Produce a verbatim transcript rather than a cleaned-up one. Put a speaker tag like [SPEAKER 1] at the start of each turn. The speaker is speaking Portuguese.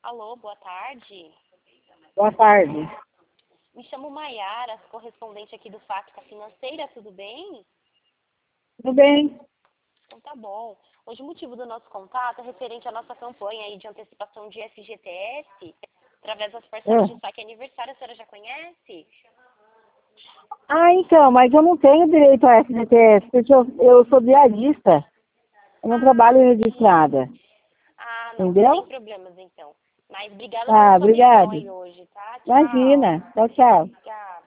[SPEAKER 1] Alô, boa tarde.
[SPEAKER 2] Boa tarde.
[SPEAKER 1] Me chamo Maiara, correspondente aqui do Fática Financeira, tudo bem?
[SPEAKER 2] Tudo bem?
[SPEAKER 1] Então tá bom. Hoje o motivo do nosso contato é referente à nossa campanha aí de antecipação de F G T S, através das parcelas
[SPEAKER 2] É.
[SPEAKER 1] de saque aniversário, a senhora já conhece?
[SPEAKER 2] Ah, então, mas eu não tenho direito a F G T S, porque eu, eu sou diarista. Eu não trabalho registrada.
[SPEAKER 1] Ah, não,
[SPEAKER 2] Entendeu?
[SPEAKER 1] sem problemas então. Mas obrigada pela
[SPEAKER 2] Ah,
[SPEAKER 1] sua atenção
[SPEAKER 2] obrigado.
[SPEAKER 1] aí hoje, tá? Tchau.
[SPEAKER 2] Imagina. Tchau, tchau.
[SPEAKER 1] Obrigada.